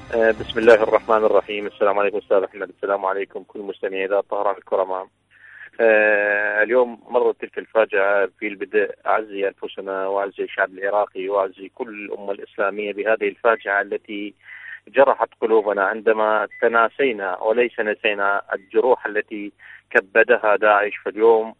بسم الله الرحمن الرحيم. السلام عليكم أستاذ أحمد. السلام عليكم كل مستمعي إذاعة طهران الكرام. اليوم مرت تلك الفاجعة. في البدء أعزي أنفسنا وأعزي الشعب العراقي وأعزي كل الأمة الإسلامية بهذه الفاجعة التي جرحت قلوبنا عندما تناسينا وليس نسينا الجروح التي كبدها داعش. فاليوم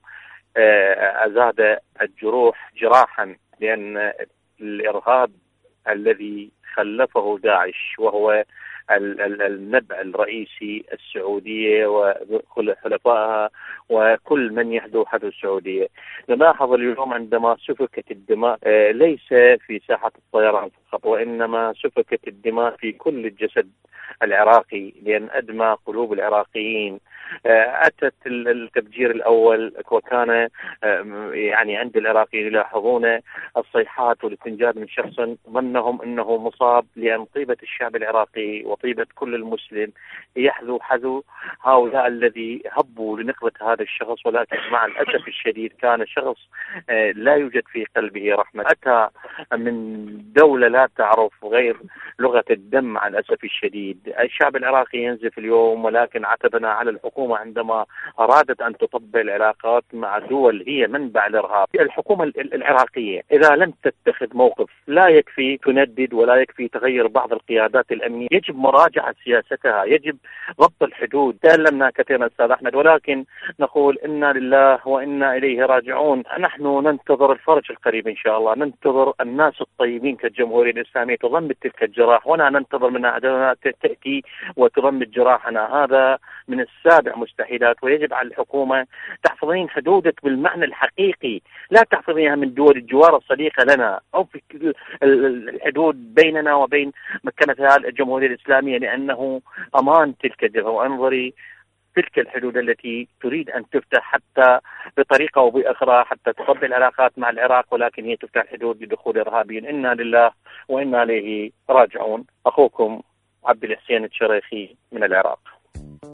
أزاد الجروح جراحا، لأن الإرهاب الذي خلفه داعش وهو النبع الرئيسي السعودية وحلفائها وكل من يحدو حدو السعودية. نلاحظ اليوم عندما سفكت الدماء ليس في ساحة الطيران فقط، وإنما سفكت الدماء في كل الجسد العراقي، لأن أدمى قلوب العراقيين. أتت التفجير الأول وكان يعني عند العراقيين يلاحظون الصيحات والاستنجاد من شخص ظنهم أنه مصاب، لأن طيبة الشعب العراقي وطيبة كل المسلم يحذو حذو هؤلاء الذي هبوا لنقبة هذا الشخص. ولكن مع الأسف الشديد كان شخص لا يوجد في قلبه رحمة، أتى من دولة لا تعرف غير لغة الدم. مع الأسف الشديد الشعب العراقي ينزف اليوم، ولكن عتبنا على الحكومة عندما أرادت أن تطبق العلاقات مع دول هي منبع الإرهاب. الحكومة العراقية إذا لم تتخذ موقف لا يكفي تندد ولا يكفي تغير بعض القيادات الأمنية، يجب مراجعة سياستها، يجب ضبط الحدود. تألمنا كثيرا أستاذ أحمد، ولكن نقول إنا لله وإنا إليه راجعون. نحن ننتظر الفرج القريب إن شاء الله، ننتظر الناس الطيبين كالجمهورية الإسلامية تضمد تلك الجراح، ولا ننتظر من أعدائنا تأتي وتضمد جراحنا. هذا من السابع مستحيلات، ويجب على الحكومة تحفظين حدودك بالمعنى الحقيقي، لا تحفظينها من دول الجوار الصديقة لنا أو في الحدود بيننا وبين مكانتها الجمهورية الإسلامية، لأنه أمان تلك الجبهة. وانظري تلك الحدود التي تريد أن تفتح حتى بطريقة أو بأخرى حتى تقبل العلاقات مع العراق، ولكن هي تفتح الحدود لدخول إرهابيين. إنا لله وإنا إليه راجعون. أخوكم عبد الحسين الشريخي من العراق.